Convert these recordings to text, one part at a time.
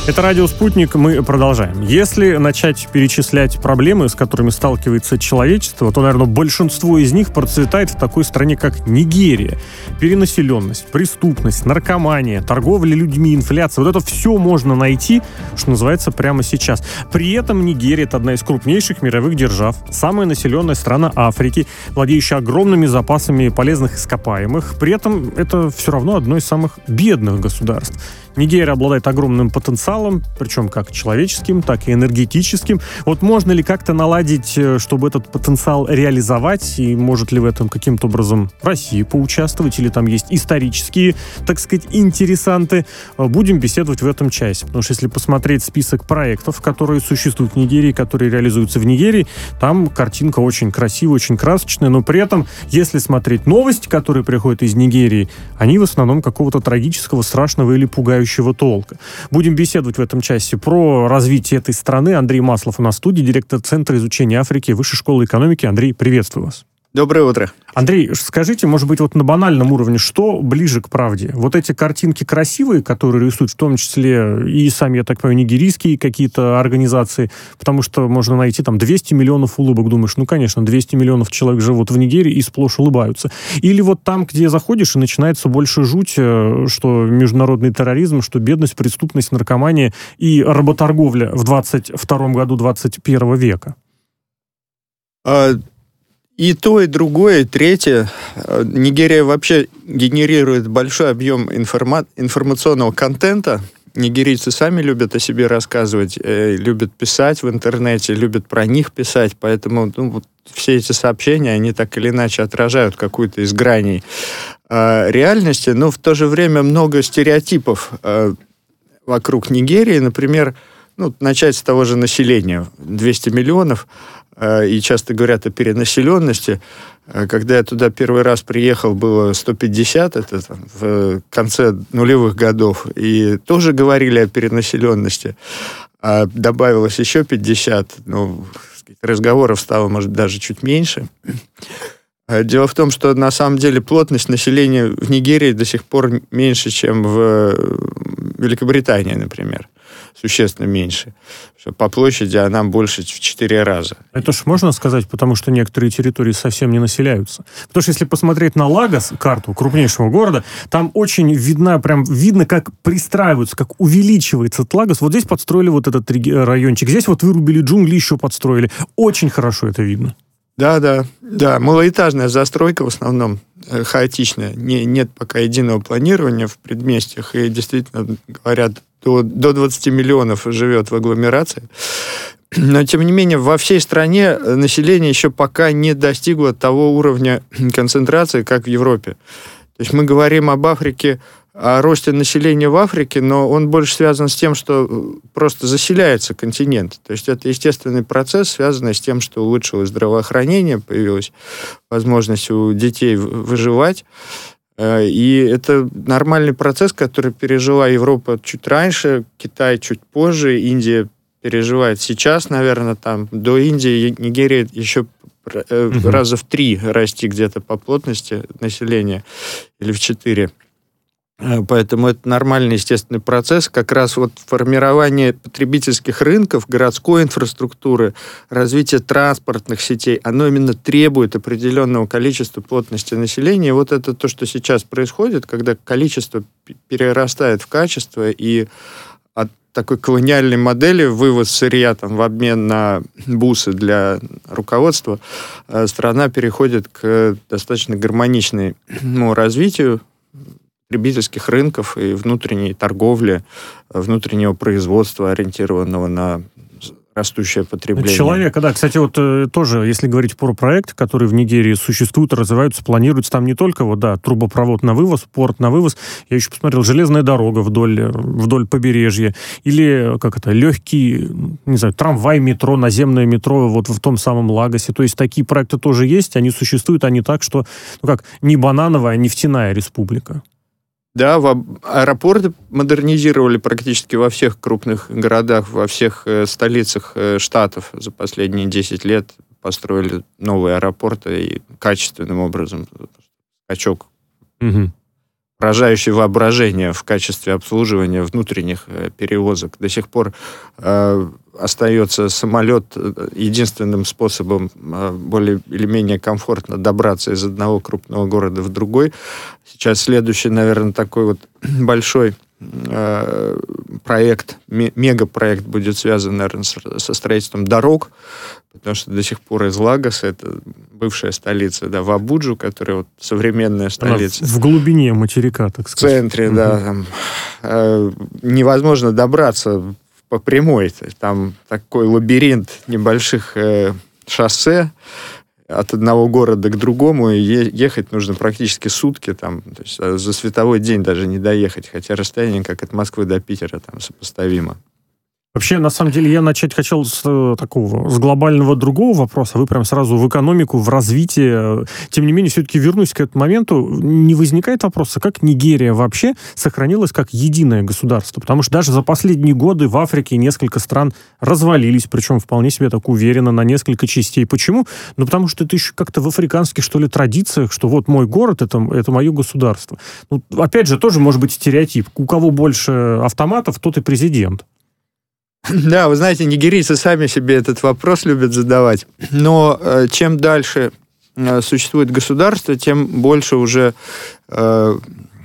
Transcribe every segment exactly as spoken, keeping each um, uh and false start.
Это «Радио Спутник», мы продолжаем. Если начать перечислять проблемы, с которыми сталкивается человечество, то, наверное, большинство из них процветает в такой стране, как Нигерия. Перенаселенность, преступность, наркомания, торговля людьми, инфляция. Вот это все можно найти, что называется, прямо сейчас. При этом Нигерия – это одна из крупнейших мировых держав, самая населенная страна Африки, владеющая огромными запасами полезных ископаемых. При этом это все равно одно из самых бедных государств. Нигерия обладает огромным потенциалом, причем как человеческим, так и энергетическим. Вот можно ли как-то наладить, чтобы этот потенциал реализовать, и может ли в этом каким-то образом Россия поучаствовать, или там есть исторические, так сказать, интересанты? Будем беседовать в этом часе, потому что если посмотреть список проектов, которые существуют в Нигерии, которые реализуются в Нигерии, там картинка очень красивая, очень красочная, но при этом, если смотреть новости, которые приходят из Нигерии, они в основном какого-то трагического, страшного или пугающего толка. Будем беседовать в этом часе про развитие этой страны. Андрей Маслов у нас в студии, директор Центра изучения Африки Высшей школы экономики. Андрей, приветствую вас. Доброе утро. Андрей, скажите, может быть, вот на банальном уровне, что ближе к правде? Вот эти картинки красивые, которые рисуют, в том числе и сами, я так понимаю, нигерийские какие-то организации, потому что можно найти там двести миллионов улыбок, думаешь, ну, конечно, двести миллионов человек живут в Нигерии и сплошь улыбаются. Или вот там, где заходишь, и начинается больше жуть, что международный терроризм, что бедность, преступность, наркомания и работорговля в двадцать втором году двадцать первого века. А... И то, и другое, и третье. Нигерия вообще генерирует большой объем информа- информационного контента. Нигерийцы сами любят о себе рассказывать, э, любят писать в интернете, любят про них писать. Поэтому ну, вот все эти сообщения, они так или иначе отражают какую-то из граней э, реальности. Но в то же время много стереотипов э, вокруг Нигерии. Например, ну, начать с того же населения. двести миллионов. И часто говорят о перенаселенности. Когда я туда первый раз приехал, было сто пятьдесят, это там, в конце нулевых годов, и тоже говорили о перенаселенности. А добавилось еще пятьдесят, ну, разговоров стало, может, даже чуть меньше. Дело в том, что на самом деле плотность населения в Нигерии до сих пор меньше, чем в Великобритании, например. Существенно меньше. По площади она больше в четыре раза. Это ж можно сказать, потому что некоторые территории совсем не населяются. Потому что если посмотреть на Лагос, карту крупнейшего города, там очень видно, прям видно, как пристраиваются, как увеличивается этот Лагос. Вот здесь подстроили вот этот райончик, здесь вот вырубили джунгли, еще подстроили. Очень хорошо это видно. Да, да, да. Малоэтажная застройка в основном э, хаотичная. Не, нет пока единого планирования в предместьях. И действительно, говорят, до, до двадцати миллионов живет в агломерации. Но, тем не менее, во всей стране население еще пока не достигло того уровня концентрации, как в Европе. То есть мы говорим об Африке, о росте населения в Африке, но он больше связан с тем, что просто заселяется континент. То есть это естественный процесс, связанный с тем, что улучшилось здравоохранение, появилась возможность у детей выживать. И это нормальный процесс, который пережила Европа чуть раньше, Китай чуть позже, Индия переживает сейчас, наверное, там до Индии, Нигерия еще угу. раза в три расти где-то по плотности населения, или в четыре. Поэтому это нормальный, естественный процесс. Как раз вот формирование потребительских рынков, городской инфраструктуры, развитие транспортных сетей, оно именно требует определенного количества плотности населения. И вот это то, что сейчас происходит, когда количество перерастает в качество, и от такой колониальной модели вывоз сырья там, в обмен на бусы для руководства, страна переходит к достаточно гармоничному развитию потребительских рынков и внутренней торговли, внутреннего производства, ориентированного на растущее потребление. Человека, да. Кстати, вот тоже, если говорить про проекты, которые в Нигерии существуют, развиваются, планируются, там не только вот, да, трубопровод на вывоз, порт на вывоз, я еще посмотрел, железная дорога вдоль, вдоль побережья, или, как это, легкий, не знаю, трамвай, метро, наземное метро вот в том самом Лагосе. То есть такие проекты тоже есть, они существуют, они так, что, ну как, не банановая, а нефтяная республика. Да, в аэропорты модернизировали практически во всех крупных городах, во всех э, столицах э, штатов за последние десять лет построили новые аэропорты и качественным образом скачок. Угу. поражающее воображение в качестве обслуживания внутренних э, перевозок. До сих пор э, остается самолет единственным способом э, более или менее комфортно добраться из одного крупного города в другой. Сейчас следующий, наверное, такой вот большой э, проект, м- мегапроект будет связан, наверное, с, со строительством дорог, потому что до сих пор из Лагоса, это бывшая столица, да, в Абуджу, которая вот современная столица. Она в глубине материка, так сказать. В центре, угу. да. Там, э, невозможно добраться по прямой. Там такой лабиринт небольших э, шоссе от одного города к другому, и е- ехать нужно практически сутки, там, то есть за световой день даже не доехать, хотя расстояние, как от Москвы до Питера, там, сопоставимо. Вообще, на самом деле, я начать хотел с такого, с глобального другого вопроса. Вы прям сразу в экономику, в развитие. Тем не менее, все-таки вернусь к этому моменту. Не возникает вопроса, как Нигерия вообще сохранилась как единое государство? Потому что даже за последние годы в Африке несколько стран развалились, причем вполне себе так уверенно, на несколько частей. Почему? Ну, потому что это еще как-то в африканских, что ли, традициях, что вот мой город, это, это мое государство. Ну, опять же, тоже может быть стереотип. У кого больше автоматов, тот и президент. Да, вы знаете, нигерийцы сами себе этот вопрос любят задавать. Но э, чем дальше э, существует государство, тем больше уже, э,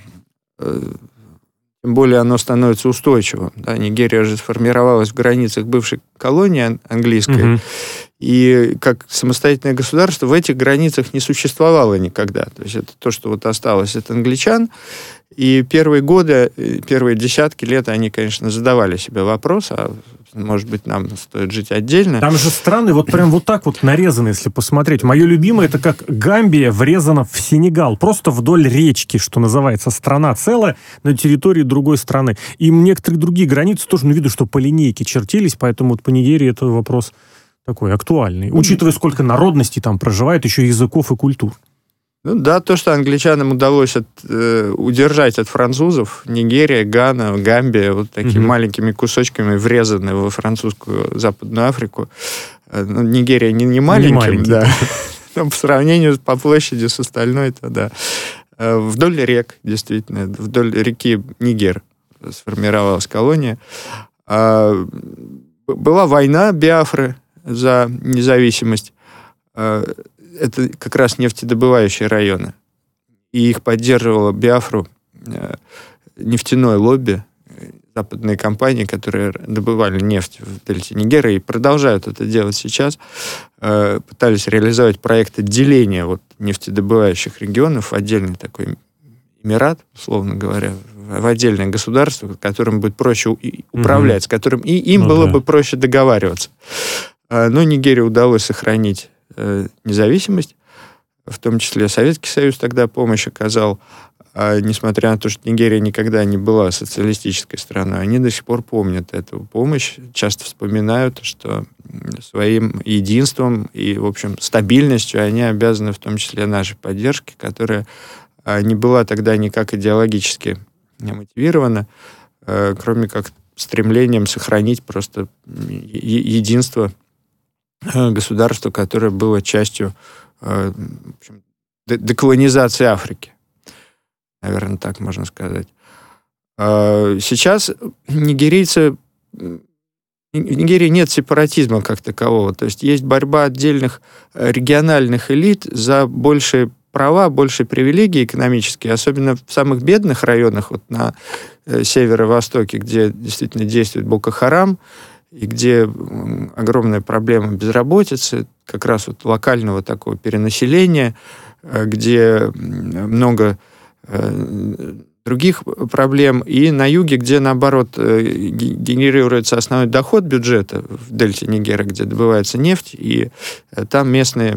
э, тем более оно становится устойчивым. Да, Нигерия же сформировалась в границах бывшей колонии английской, угу. и как самостоятельное государство в этих границах не существовало никогда. То есть это то, что вот осталось от англичан. И первые годы, первые десятки лет они, конечно, задавали себе вопрос, а может быть, нам стоит жить отдельно. Там же страны вот прям вот так вот нарезаны, если посмотреть. Мое любимое, это как Гамбия врезана в Сенегал. Просто вдоль речки, что называется, страна целая на территории другой страны. И некоторые другие границы тоже, ну, видно, что по линейке чертились, поэтому вот по Нигерии это вопрос такой актуальный. Учитывая, сколько народностей там проживает, еще языков и культур. Ну да, то, что англичанам удалось от, э, удержать от французов, Нигерия, Гана, Гамбия, вот такими mm-hmm. маленькими кусочками врезаны во французскую Западную Африку. Э, ну, Нигерия не, не маленьким, да. Но по сравнению по площади с остальной, то да. Э, вдоль рек, действительно, вдоль реки Нигер сформировалась колония. Э, была война Биафры за независимость. Э, Это как раз нефтедобывающие районы. И их поддерживало Биафру э, нефтяное лобби, западные компании, которые добывали нефть в дельте Нигера и продолжают это делать сейчас. Э, пытались реализовать проект отделения вот, нефтедобывающих регионов в отдельный такой эмират, условно говоря, в отдельное государство, которым будет проще управлять, mm-hmm. с которым и им ну, было да. бы проще договариваться. Э, но Нигерии удалось сохранить независимость, в том числе Советский Союз тогда помощь оказал, а несмотря на то, что Нигерия никогда не была социалистической страной, они до сих пор помнят эту помощь, часто вспоминают, что своим единством и, в общем, стабильностью они обязаны в том числе нашей поддержке, которая не была тогда никак идеологически мотивирована, кроме как стремлением сохранить просто единство государство, которое было частью э, в общем, деколонизации Африки. Наверное, так можно сказать. Э, сейчас нигерийцы... В Нигерии нет сепаратизма как такового. То есть есть борьба отдельных региональных элит за большие права, большие привилегии экономические, особенно в самых бедных районах, вот на э, северо-востоке, где действительно действует Боко-Харам, и где огромная проблема безработицы, как раз вот локального такого перенаселения, где много других проблем, и на юге, где, наоборот, генерируется основной доход бюджета в дельте Нигера, где добывается нефть, и там местные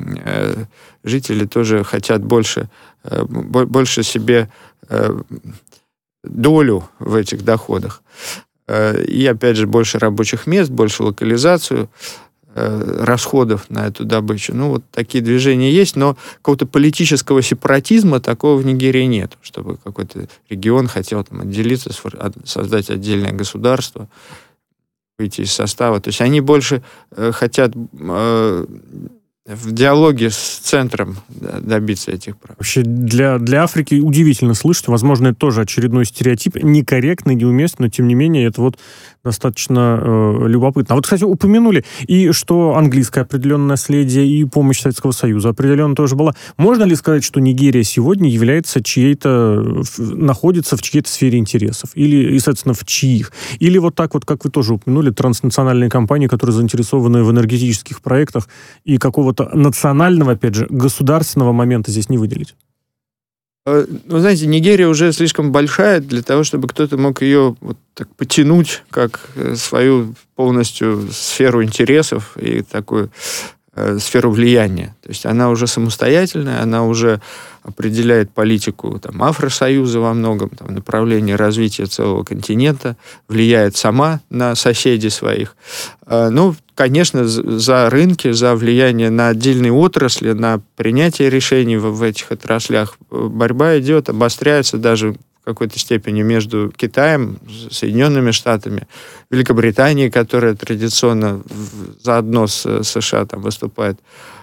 жители тоже хотят больше, больше себе долю в этих доходах. И, опять же, больше рабочих мест, больше локализацию, э, расходов на эту добычу. Ну, вот такие движения есть, но какого-то политического сепаратизма такого в Нигерии нет, чтобы какой-то регион хотел там отделиться, создать отдельное государство, выйти из состава. То есть они больше э, хотят э, в диалоге с центром добиться этих прав. Вообще для, для Африки удивительно слышать. Возможно, это тоже очередной стереотип. Некорректный, неуместный, но тем не менее это вот достаточно э, любопытно. А вот, кстати, упомянули и что английское определенное наследие, и помощь Советского Союза определенно тоже была. Можно ли сказать, что Нигерия сегодня является чьей-то, находится в чьей-то сфере интересов? Или, и, соответственно, в чьих? Или вот так вот, как вы тоже упомянули, транснациональные компании, которые заинтересованы в энергетических проектах, и какого-то национального, опять же, государственного момента здесь не выделить? Вы знаете, Нигерия уже слишком большая для того, чтобы кто-то мог ее вот так потянуть как свою полностью сферу интересов и такую э, сферу влияния. То есть она уже самостоятельная, она уже определяет политику там, Афросоюза во многом, там, направление развития целого континента, влияет сама на соседей своих. Э, ну, конечно, за рынки, за влияние на отдельные отрасли, на принятие решений в, в этих отраслях борьба идет, обостряется даже в какой-то степени между Китаем, Соединенными Штатами, Великобританией, которая традиционно заодно с США там, выступает.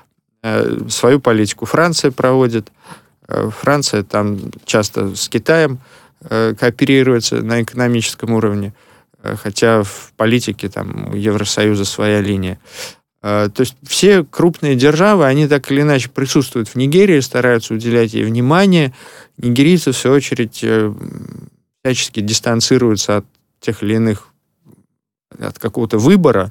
Свою политику Франция проводит. Франция там часто с Китаем кооперируется на экономическом уровне, хотя в политике там, у Евросоюза своя линия. То есть все крупные державы, они так или иначе присутствуют в Нигерии, стараются уделять ей внимание. Нигерийцы, в свою очередь, всячески дистанцируются от тех или иных, от какого-то выбора.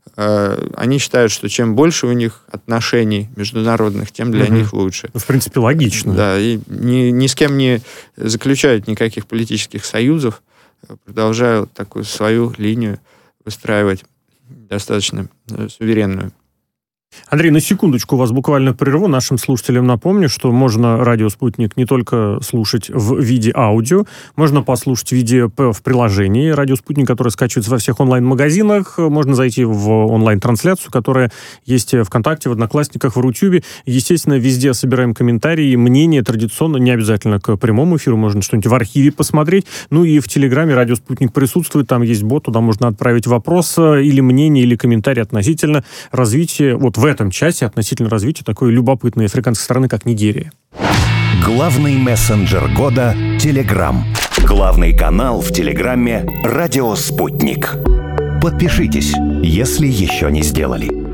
Они считают, что чем больше у них отношений международных, тем для угу. них лучше. В принципе, логично. Да, и ни, ни с кем не заключают никаких политических союзов, продолжают такую свою линию выстраивать достаточно суверенную. Андрей, на секундочку вас буквально прерву. Нашим слушателям напомню, что можно радио «Спутник» не только слушать в виде аудио, можно послушать в виде в приложении «Радио Спутник», которое скачивается во всех онлайн-магазинах. Можно зайти в онлайн-трансляцию, которая есть ВКонтакте, в Одноклассниках, в Рутюбе. Естественно, везде собираем комментарии, мнения традиционно, не обязательно к прямому эфиру, можно что-нибудь в архиве посмотреть. Ну и в Телеграме «Радио Спутник» присутствует, там есть бот, туда можно отправить вопрос или мнение, или комментарий относительно развития, вот в этом часе относительно развития такой любопытной африканской страны, как Нигерия. Главный мессенджер года — Телеграм. Главный канал в Телеграме — Радио Спутник. Подпишитесь, если еще не сделали.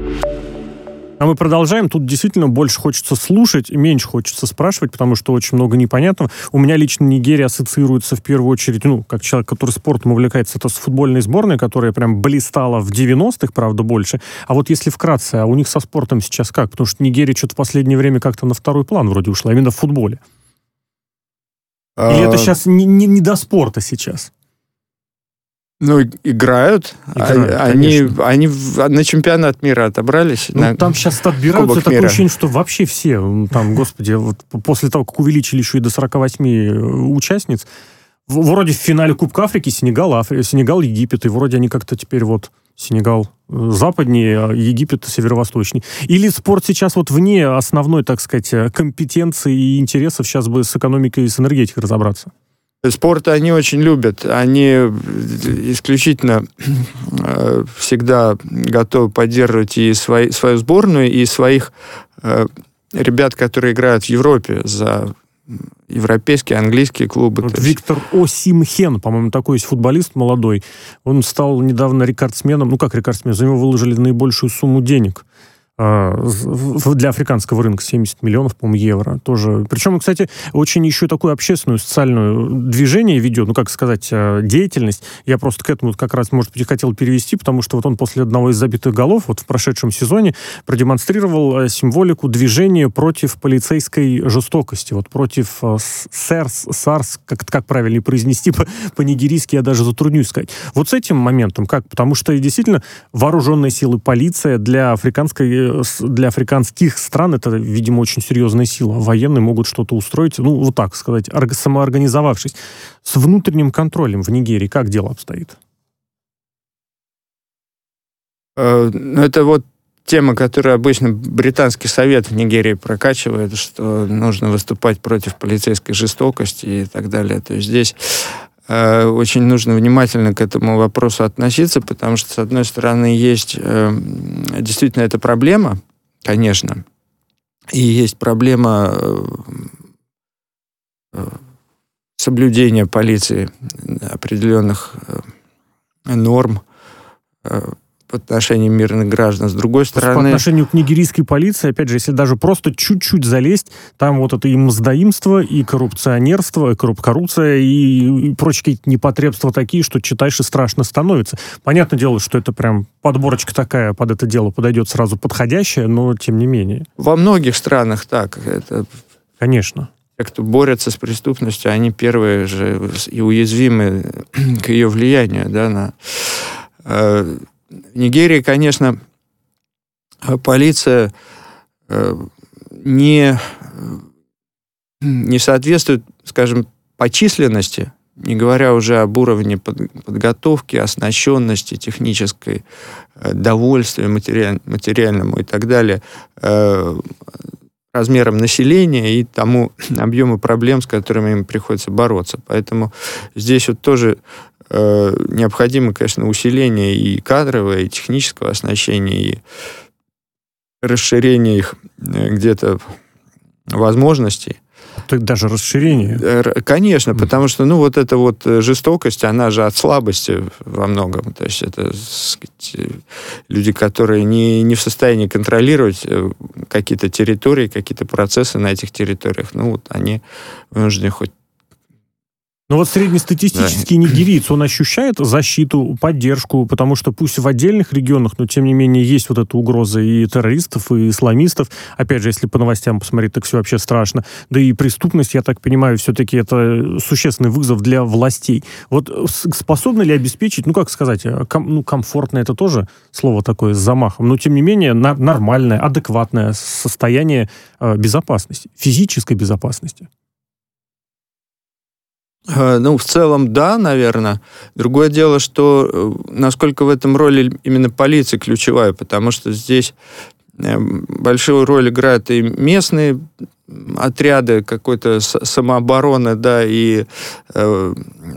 А мы продолжаем. Тут действительно больше хочется слушать, меньше хочется спрашивать, потому что очень много непонятного. У меня лично Нигерия ассоциируется в первую очередь, ну, как человек, который спортом увлекается, это с футбольной сборной, которая прям блистала в девяностых, правда, больше. А вот если вкратце, а у них со спортом сейчас как? Потому что Нигерия что-то в последнее время как-то на второй план вроде ушла, именно в футболе. Или это сейчас не, не, не до спорта сейчас? Ну, играют. играют они, они на чемпионат мира отобрались. Ну, на там сейчас отбираются, такое ощущение, что вообще все, там, господи, вот после того, как увеличили еще и до сорока восьми участниц, вроде в финале Кубка Африки Сенегал, Афри... Сенегал, Египет, и вроде они как-то теперь вот Сенегал западнее, а Египет северо-восточнее. Или спорт сейчас вот вне основной, так сказать, компетенции и интересов, сейчас бы с экономикой и с энергетикой разобраться. Спорт они очень любят. Они исключительно э, всегда готовы поддерживать и свои, свою сборную, и своих э, ребят, которые играют в Европе за европейские, английские клубы. Вот Виктор Осимхен, по-моему, такой есть футболист молодой. Он стал недавно рекордсменом. Ну, как рекордсменом? За него выложили наибольшую сумму денег для африканского рынка, семьдесят миллионов, по-моему, евро. Тоже. Причем, кстати, очень еще такую общественную, социальную движение ведет, ну, как сказать, деятельность. Я просто к этому как раз, может быть, и хотел перевести, потому что вот он после одного из забитых голов, вот в прошедшем сезоне, продемонстрировал символику движения против полицейской жестокости, вот против САРС, САРС, как, как правильно произнести по- по-нигерийски, я даже затруднюсь сказать. Вот с этим моментом как? Потому что действительно вооруженные силы, полиция для африканской для африканских стран это, видимо, очень серьезная сила. Военные могут что-то устроить, ну, вот так сказать, самоорганизовавшись. С внутренним контролем в Нигерии как дело обстоит? Это вот тема, которую обычно британский совет в Нигерии прокачивает, что нужно выступать против полицейской жестокости и так далее. То есть здесь очень нужно внимательно к этому вопросу относиться, потому что, с одной стороны, есть действительно эта проблема, конечно. И есть проблема соблюдения полицией определенных норм по отношению мирных граждан. С другой стороны... По отношению к нигерийской полиции, опять же, если даже просто чуть-чуть залезть, там вот это и мздоимство, и коррупционерство, и коррупция, и, и прочие какие-то непотребства такие, что читаешь и страшно становится. Понятное дело, что это прям подборочка такая под это дело подойдет сразу подходящая, но тем не менее. Во многих странах так. Это... Конечно. Те, кто борются с преступностью, они первые же и уязвимы к ее влиянию, да, на... В Нигерии, конечно, полиция не, не соответствует, скажем, по численности, не говоря уже об уровне подготовки, оснащенности технической, довольствия материаль, материальному и так далее, размером населения и тому объему проблем, с которыми им приходится бороться. Поэтому здесь вот тоже э, необходимо, конечно, усиление и кадровое, и технического оснащения, и расширение их где-то возможностей. Так даже расширение. Конечно, потому что, ну, вот эта вот жестокость, она же от слабости во многом. То есть это, так сказать, люди, которые не, не в состоянии контролировать какие-то территории, какие-то процессы на этих территориях. Ну, вот они вынуждены хоть... Но вот среднестатистический да. нигериец, он ощущает защиту, поддержку, потому что пусть в отдельных регионах, но тем не менее есть вот эта угроза и террористов, и исламистов. Опять же, если по новостям посмотреть, так все вообще страшно. Да и преступность, я так понимаю, все-таки это существенный вызов для властей. Вот способны ли обеспечить, ну как сказать, ком, ну комфортное это тоже слово такое с замахом, но тем не менее на, нормальное, адекватное состояние э, безопасности, физической безопасности? Ну, в целом, да, наверное. Другое дело, что насколько в этом роли именно полиция ключевая, потому что здесь большую роль играют и местные отряды какой-то самообороны, да, и э,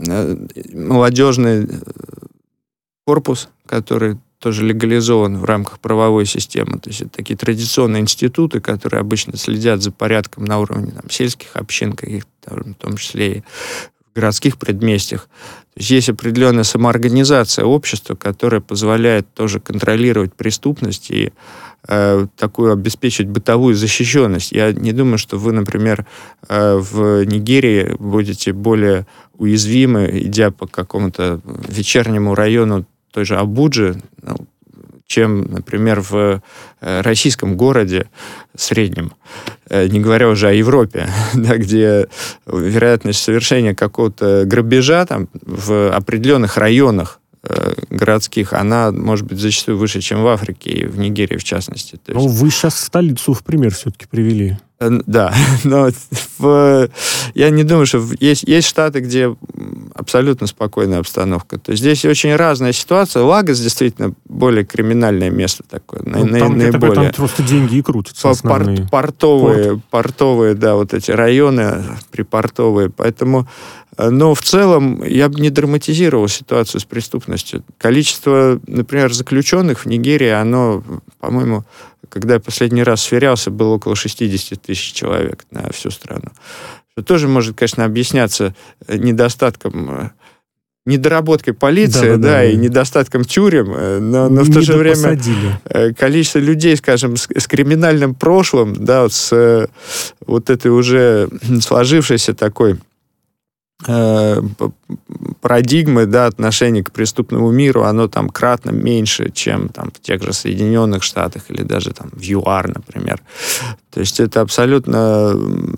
молодежный корпус, который тоже легализован в рамках правовой системы. То есть это такие традиционные институты, которые обычно следят за порядком на уровне там, сельских общин, каких-то, в том числе и в городских предместьях. То есть есть определенная самоорганизация общества, которая позволяет тоже контролировать преступность и э, такую обеспечить бытовую защищенность. Я не думаю, что вы, например, э, в Нигерии будете более уязвимы, идя по какому-то вечернему району той же Абуджи, ну, чем, например, в российском городе среднем, не говоря уже о Европе, да, где вероятность совершения какого-то грабежа там, в определенных районах э, городских, она может быть зачастую выше, чем в Африке и в Нигерии, в частности. То есть... Ну, вы сейчас столицу в пример все-таки привели. Да, но в, я не думаю, что есть, есть штаты, где абсолютно спокойная обстановка. То есть здесь очень разная ситуация. Лагос действительно более криминальное место такое. Ну, на, там, наиболее. Такое, там просто деньги и крутятся основные. Порт, портовые, Порт. портовые, да, вот эти районы припортовые. Поэтому, но в целом я бы не драматизировал ситуацию с преступностью. Количество, например, заключенных в Нигерии, оно, по-моему, когда я последний раз сверялся, было около шестьдесят тысяч человек на всю страну. Что тоже может, конечно, объясняться недостатком, недоработкой полиции, да, да, да, да, и недостатком тюрем, но, но в то же время посадили. Количество людей, скажем, с, с криминальным прошлым, да, вот с вот этой уже сложившейся такой парадигмы, да, отношения к преступному миру, оно там кратно меньше, чем там в тех же Соединенных Штатах или даже там в ЮАР, например. То есть это абсолютно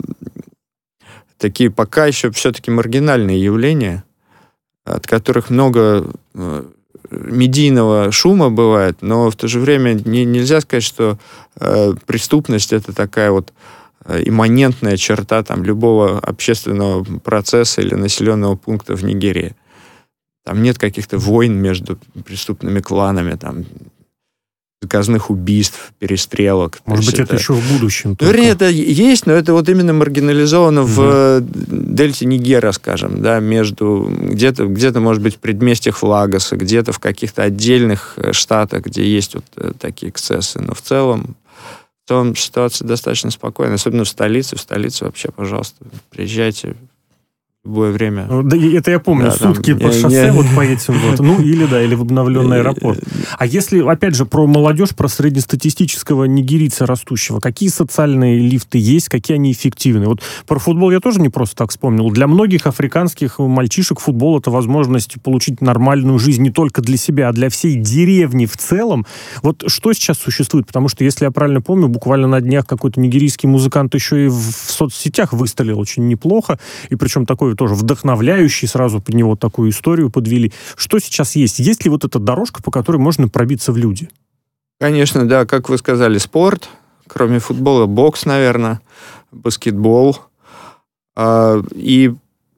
такие пока еще все-таки маргинальные явления, от которых много медийного шума бывает, но в то же время не, нельзя сказать, что э, преступность это такая вот имманентная черта там, любого общественного процесса или населенного пункта в Нигерии. Там нет каких-то войн между преступными кланами, там, заказных убийств, перестрелок. Может быть, это, это еще в будущем. Вернее, это есть, но это вот именно маргинализовано угу. в дельте Нигера, скажем, да, между где-то, где-то, может быть, в предместьях Лагоса, где-то в каких-то отдельных штатах, где есть вот такие эксцессы. Но в целом в целом ситуация достаточно спокойная, особенно в столице. В столице вообще, пожалуйста, приезжайте в любое время. Да, это я помню, да, сутки там, по не, шоссе не, вот по этим вот. Ну, или да, или в обновленный аэропорт. А если, опять же, про молодежь, про среднестатистического нигерийца растущего, какие социальные лифты есть, какие они эффективны? Вот про футбол я тоже не просто так вспомнил. Для многих африканских мальчишек футбол — это возможность получить нормальную жизнь не только для себя, а для всей деревни в целом. Вот что сейчас существует? Потому что, если я правильно помню, буквально на днях какой-то нигерийский музыкант еще и в соцсетях выстрелил очень неплохо, и причем такой тоже вдохновляющий, сразу под него такую историю подвели. Что сейчас есть? Есть ли вот эта дорожка, по которой можно пробиться в люди? Конечно, да, как вы сказали, спорт, кроме футбола, бокс, наверное, баскетбол, э, и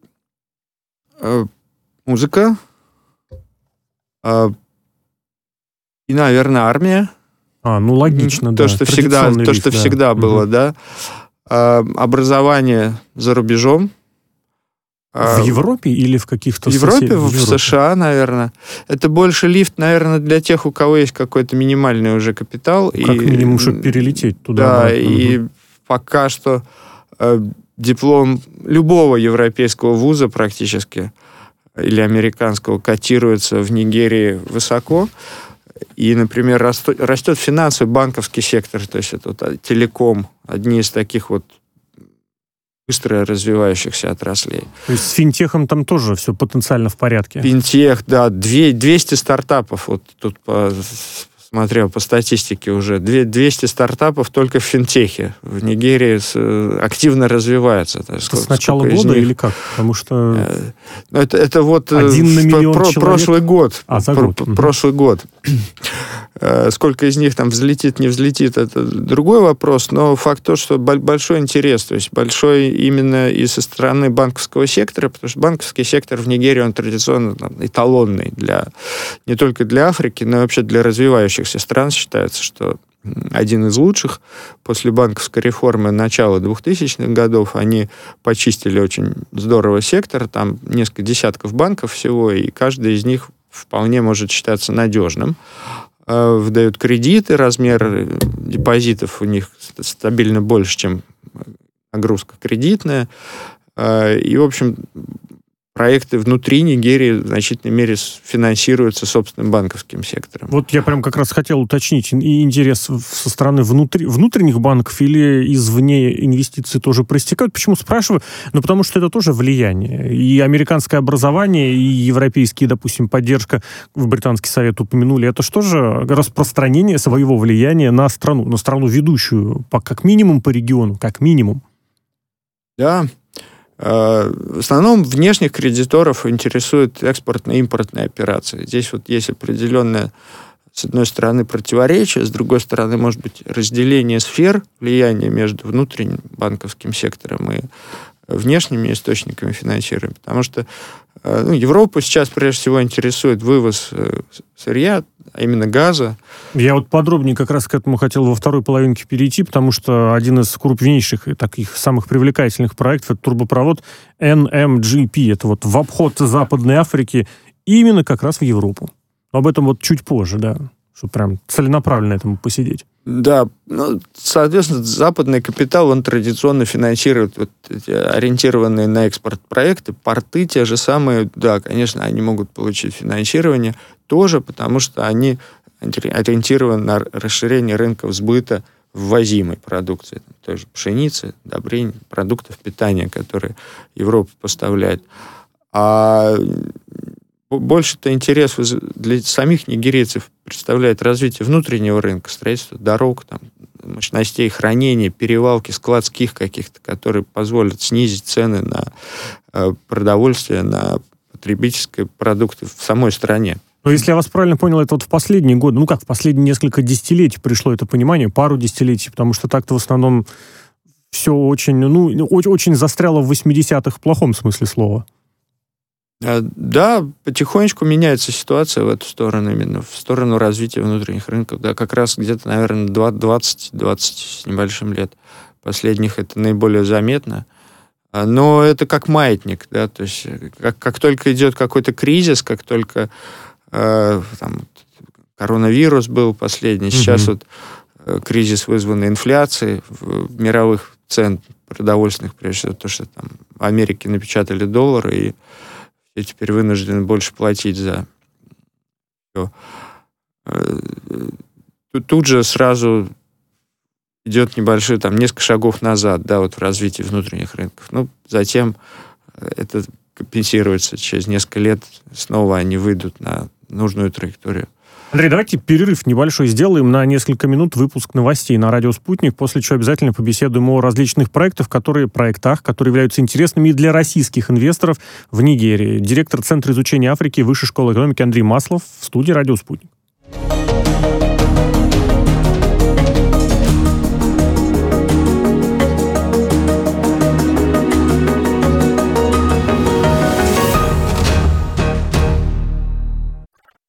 э, музыка, э, и, наверное, армия. А, ну логично, то, да. Что всегда, то, лифт, что да. всегда было, угу. да. Э, образование за рубежом. В Европе или в каких-то В Европе, сосед... в, в Европе? США, наверное. Это больше лифт, наверное, для тех, у кого есть какой-то минимальный уже капитал. Как и, минимум, чтобы перелететь туда. Да, и угу. пока что э, диплом любого европейского вуза практически, или американского, котируется в Нигерии высоко. И, например, растет, растет финансовый, банковский сектор, то есть это вот, телеком, одни из таких вот быстро развивающихся отраслей. То есть с финтехом там тоже все потенциально в порядке? Финтех, да, двести стартапов, вот тут по, смотрел по статистике уже, двести стартапов только в финтехе. В Нигерии активно развивается. Это сколько, с начала года или как? Потому что... Это, это вот один на миллион про, человек? Прошлый год. А, за про, год. Прошлый год. Сколько из них там взлетит, не взлетит, это другой вопрос, но факт то, что большой интерес, то есть большой именно и со стороны банковского сектора, потому что банковский сектор в Нигерии, он традиционно там, эталонный для, не только для Африки, но и вообще для развивающихся стран. Считается, что один из лучших. После банковской реформы начала двухтысячных годов они почистили очень здорово сектор, там несколько десятков банков всего, и каждый из них вполне может считаться надежным. Выдают кредиты, размер депозитов у них стабильно больше, чем нагрузка кредитная. И, в общем, проекты внутри Нигерии в значительной мере финансируются собственным банковским сектором. Вот я прям как раз хотел уточнить, и интерес со стороны внутри, внутренних банков или извне инвестиции тоже проистекают. Почему спрашиваю? Ну, потому что это тоже влияние. И американское образование, и европейские, допустим, поддержка, в Британский совет упомянули, это что же распространение своего влияния на страну, на страну ведущую, по, как минимум по региону, как минимум. Да. В основном внешних кредиторов интересуют экспортно-импортные операции. Здесь вот есть определенное, с одной стороны, противоречие, с другой стороны, может быть, разделение сфер влияния между внутренним банковским сектором и внешними источниками финансирования. Потому что ну, Европу сейчас, прежде всего, интересует вывоз сырья, а именно газа. Я вот подробнее как раз к этому хотел во второй половинке перейти, потому что один из крупнейших и таких самых привлекательных проектов — это трубопровод эн эм джи пи. Это вот в обход Западной Африки именно как раз в Европу. Об этом вот чуть позже, да, чтобы прям целенаправленно этому посидеть. Да, ну, соответственно, западный капитал, он традиционно финансирует вот эти ориентированные на экспорт проекты, порты те же самые, да, конечно, они могут получить финансирование тоже, потому что они ориентированы на расширение рынков сбыта ввозимой продукции, той же пшеницы, удобрений, продуктов питания, которые Европа поставляет. А больше-то интерес для самих нигерийцев представляет развитие внутреннего рынка, строительство дорог, там, мощностей хранения, перевалки складских каких-то, которые позволят снизить цены на э, продовольствие, на потребительские продукты в самой стране. Но если я вас правильно понял, это вот в последние годы, ну как, в последние несколько десятилетий пришло это понимание, пару десятилетий, потому что так-то в основном все очень, ну, очень, очень застряло в восьмидесятых в плохом смысле слова. Да, потихонечку меняется ситуация в эту сторону, именно в сторону развития внутренних рынков. Да, как раз где-то, наверное, двадцать-двадцать с небольшим лет последних это наиболее заметно. Но это как маятник, да, то есть как, как только идет какой-то кризис, как только э, там, коронавирус был последний, сейчас mm-hmm. вот кризис, вызванный инфляцией в мировых цен продовольственных, прежде всего, то, что там в Америке напечатали доллары, и все теперь вынуждены больше платить за все. Тут же сразу идет небольшой, там, несколько шагов назад, да, вот в развитии внутренних рынков. Ну, затем это компенсируется. Через несколько лет снова они выйдут на нужную траекторию. Андрей, давайте перерыв небольшой сделаем на несколько минут, выпуск новостей на радио «Спутник», после чего обязательно побеседуем о различных проектах, которые, проектах, которые являются интересными и для российских инвесторов в Нигерии. Директор Центра изучения Африки Высшей школы экономики Андрей Маслов в студии радио «Спутник».